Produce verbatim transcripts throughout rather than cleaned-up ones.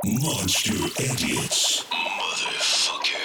Monster Idiots. Motherfucker.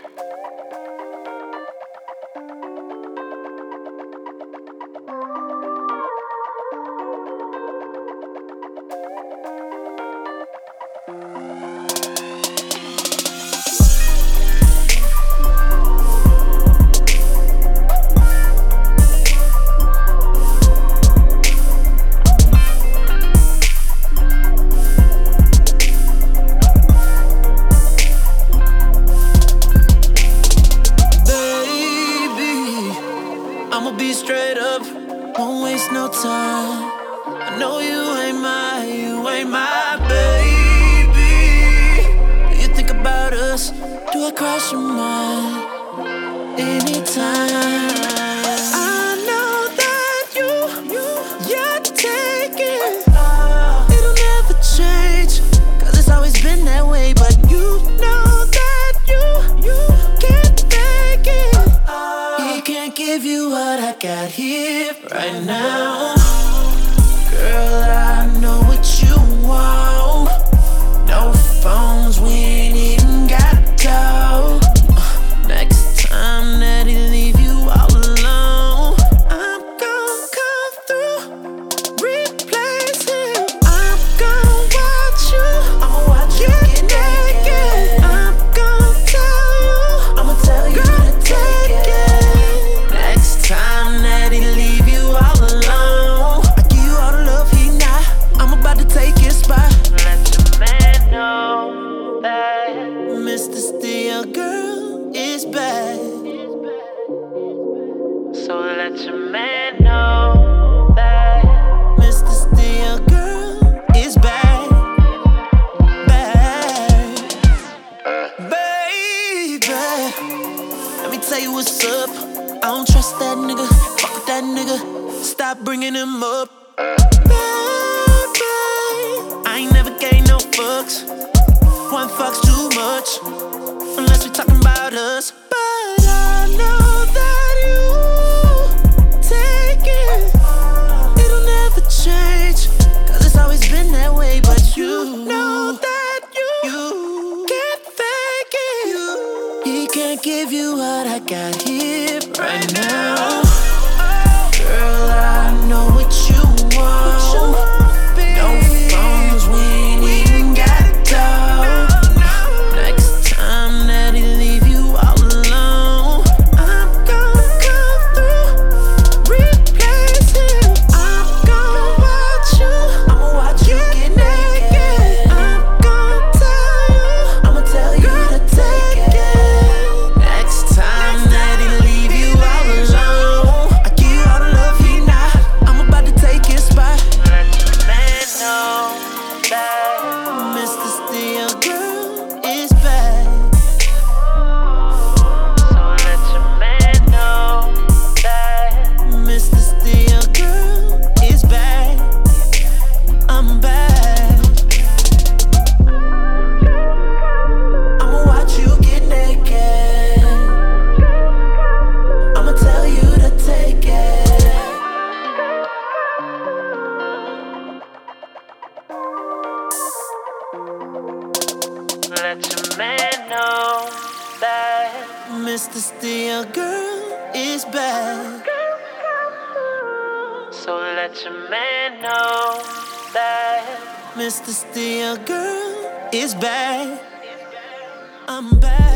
I'ma be straight up, won't waste no time. I know you ain't my, you ain't my baby. You think about us, do I cross your mind anytime? I know that you, you're taking. It'll never change, cause it's always been that way. But you know that you, you can't fake it. He can't give you what I got here right now. Girl, I know what you want. No phones, we ain't even got dough. uh, Next time that he leave you all alone, I'm gon' come through, replace him. I'm gon' watch you, I'ma watch you get naked. I'm gon' tell you, I'ma tell you to take it. Next time that he leave you all alone, I give you all the love he not. I'm about to take his spot. Let your man know that Mister Steal Girl is back. So let your man know that Mister Steal Girl is back, back, baby. Let me tell you what's up. I don't trust that nigga. Fuck with that nigga. Stop bringing him up. Baby, I ain't never gave no fucks. One fuck's too much, unless we talking about us. But I know that you take it. It'll never change, cause it's always been that way. But you know that you, you can't fake it. You, he can't give you what I got here right now. Girl, I know what you want. No phones, we ain't even got dough. Next time that he leave you all alone, I'm gon' come through, replace him. I'm gon' watch you, I'ma watch you get naked. I'm gon' tell you, I'ma tell you to take it. Next time that he leave you all alone, I give you all the love he not. I'm about to take his spot. Let your man know that Mister Steal Girl is back. So let your man know that Mister Steal Girl is back. I'm back. I'ma watch you get naked. I'ma tell you to take it. Let your man know that Mister Steal Girl is back. So let your man know that Mister Steal Girl is back. I'm back.